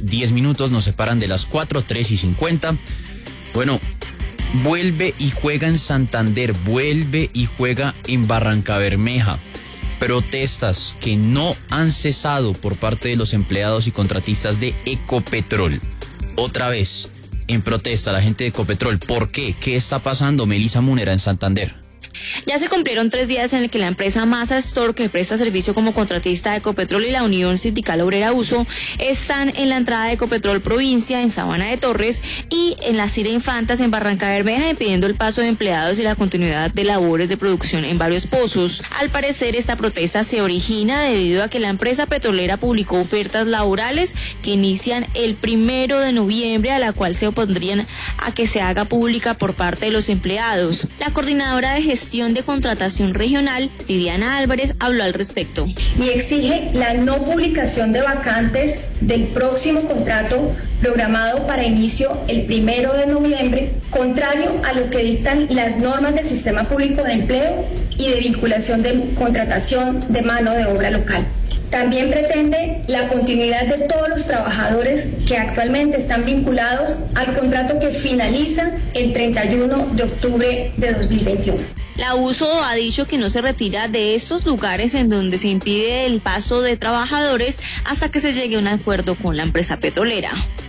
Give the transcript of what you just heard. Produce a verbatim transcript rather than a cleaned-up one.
diez minutos, nos separan de las cuatro, tres y cincuenta. Bueno, vuelve y juega en Santander, vuelve y juega en Barrancabermeja. Protestas que no han cesado por parte de los empleados y contratistas de Ecopetrol. Otra vez, en protesta la gente de Ecopetrol. ¿Por qué? ¿Qué está pasando, Melissa Múnera, en Santander? Ya se cumplieron tres días en el que la empresa Masa Store, que presta servicio como contratista de Ecopetrol, y la Unión Sindical Obrera Uso están en la entrada de Ecopetrol Provincia, en Sabana de Torres, y en la Cira Infantas, en Barrancabermeja, impidiendo el paso de empleados y la continuidad de labores de producción en varios pozos. Al parecer, esta protesta se origina debido a que la empresa petrolera publicó ofertas laborales que inician el primero de noviembre, a la cual se opondrían a que se haga pública por parte de los empleados. La coordinadora de gestión de contratación regional, Viviana Álvarez, habló al respecto. Y exige la no publicación de vacantes del próximo contrato programado para inicio el primero de noviembre, contrario a lo que dictan las normas del Sistema Público de Empleo y de vinculación de contratación de mano de obra local. También pretende la continuidad de todos los trabajadores que actualmente están vinculados al contrato que finaliza el treinta y uno de octubre de dos mil veintiuno. La Uso ha dicho que no se retira de estos lugares en donde se impide el paso de trabajadores hasta que se llegue a un acuerdo con la empresa petrolera.